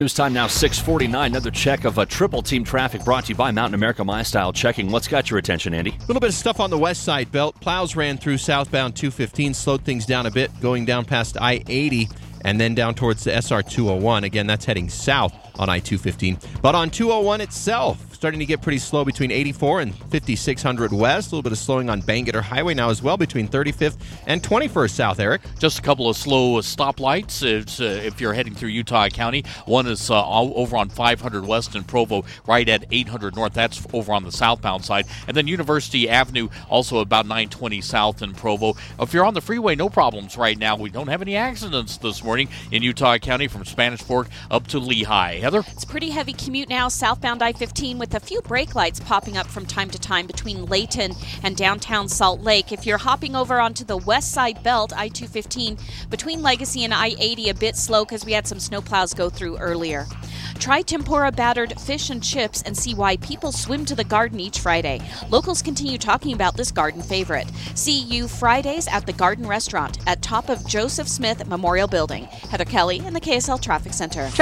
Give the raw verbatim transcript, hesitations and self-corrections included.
News time now, six forty-nine. Another check of a triple team traffic brought to you by Mountain America My Style Checking. What's got your attention, Andy? A little bit of stuff on the west side belt. Plows ran through southbound two fifteen, slowed things down a bit, going down past I eighty and then down towards the S R two oh one. Again, that's heading south on I two fifteen. But on two oh one itself, starting to get pretty slow between eighty-four and fifty-six hundred west. A little bit of slowing on Bangerter Highway now as well between thirty-fifth and twenty-first south, Eric. Just a couple of slow stoplights if, uh, if you're heading through Utah County. One is uh, over on five hundred west in Provo, right at eight hundred north. That's over on the southbound side. And then University Avenue, also about nine twenty south in Provo. If you're on the freeway, no problems right now. We don't have any accidents this morning in Utah County from Spanish Fork up to Lehigh. Heather? It's a pretty heavy commute now, southbound I fifteen with a few brake lights popping up from time to time between Layton and downtown Salt Lake. If you're hopping over onto the west side belt, I two fifteen, between Legacy and I eighty, a bit slow because we had some snowplows go through earlier. Try tempura battered fish and chips and see why people swim to the Garden each Friday. Locals continue talking about this Garden favorite. See you Fridays at the Garden Restaurant at top of Joseph Smith Memorial Building. Heather Kelly in the K S L Traffic Center.